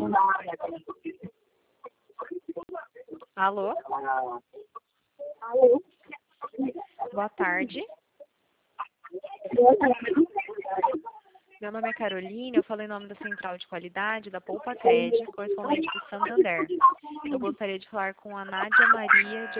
Alô? Alô? Boa tarde. Boa tarde. Meu nome é Carolina, eu falo em nome da Central de Qualidade da Poupa Crédito, correspondente do Santander. Eu gostaria de falar com a Nádia Maria de